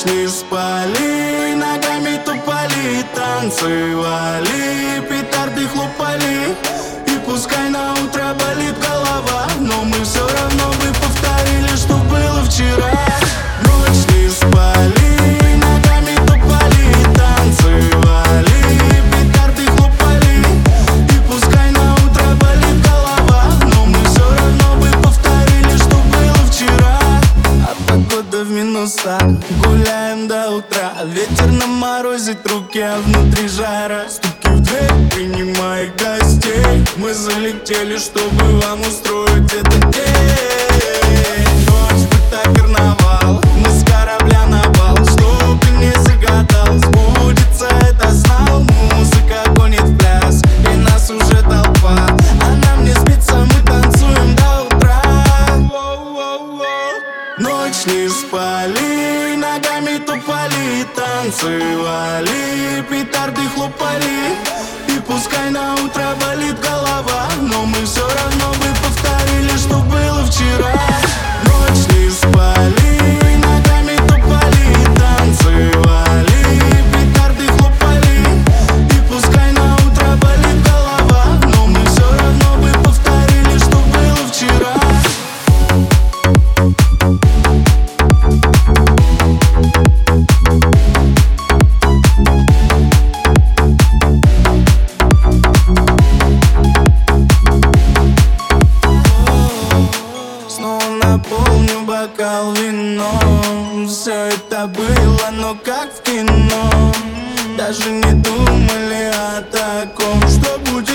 Ночь не спали, ногами тупали, танцевали, петарды хлопали. И пускай на утро болит голова, но мы все равно бы повторили, что было вчера. Ночь не спали, ногами тупали, танцевали, петарды хлопали. И пускай на утро болит голова, но мы все равно бы повторили, что было вчера. А погода в минусах, гуляем до утра. Ветер на морозе, руки, а внутри жара. Стуки в дверь, принимай гостей. Мы залетели, чтобы вам устроить этот день. Ночь, будто карнавал, мы с корабля на бал. Что ты не загадал, сбудется это знал. Музыка гонит в пляс, и нас уже толпа. А нам не спится, мы танцуем до утра. Ночь не спали, ногами тупали, танцевали, петарды хлопали. И пускай на утро болит голова, но мы все равно бы повторили, что было вчера. Ночь не спали, ногами тупали, танцевали, петарды хлопали. И пускай на утро болит голова, но мы все равно бы повторили, что было вчера. Наполню бокал вином. Все это было, но как в кино. Даже не думали о таком, что будет.